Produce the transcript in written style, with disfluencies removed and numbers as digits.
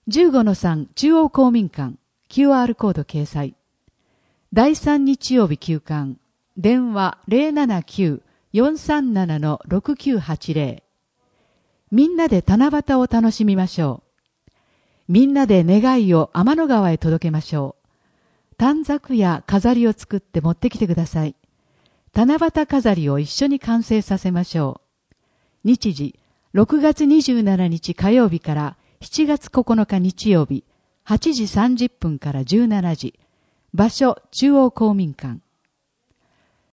15-3 中央公民館 QR コード掲載。第3日曜日休館。電話 079-437-6980。みんなで七夕を楽しみましょう。みんなで願いを天の川へ届けましょう。短冊や飾りを作って持ってきてください。七夕飾りを一緒に完成させましょう。日時、6月27日火曜日から7月9日日曜日、8時30分から17時。場所、中央公民館。